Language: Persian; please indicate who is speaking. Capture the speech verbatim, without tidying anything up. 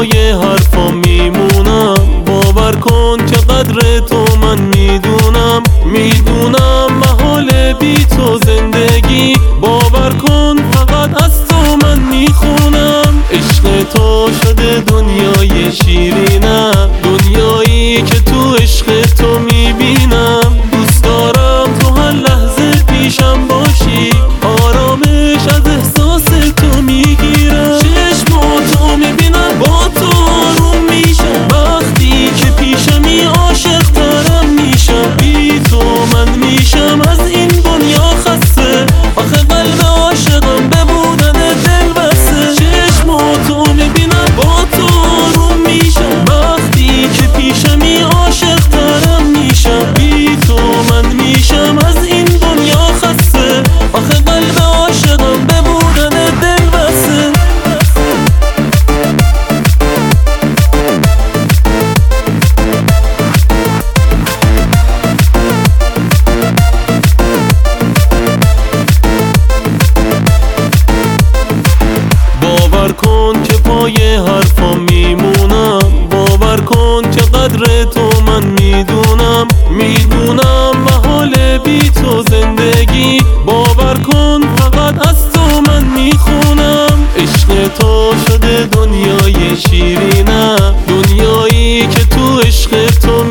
Speaker 1: پای حرفا میمونم. باور کن که قدر تو من میدونم، میدونم محال بی تو زندگی. باور کن فقط از تو من میخونم. عشق تو شده دنیای شیرینم، دنیایی که تو عشق تو میبینم. دوست دارم تو هر لحظه پیشم باشی، آرامش از احساس تو میگیرم. چشماتو میبینم با تو آروم میشم، وقتی که پیشمی عاشق ترم میشم. بی تو من میشم از این دنیا خسته، آخه قلب عاشقم به بودن دل بسته. چشماتو میبینم با تو آروم میشم، وقتی که پیشمی عاشق ترم میشم. بی تو من میشم از این دنیا خسته، آخه قلب عاشقم به بودن دل بسته. باور کن که پای حرفا میمونم، باور کن که قدر تو من میدونم، میدونم محال بی تو زندگی. باور کن فقط از تو من میخونم. عشق تو شده دنیای شیرینم، دنیایی که تو عشق تو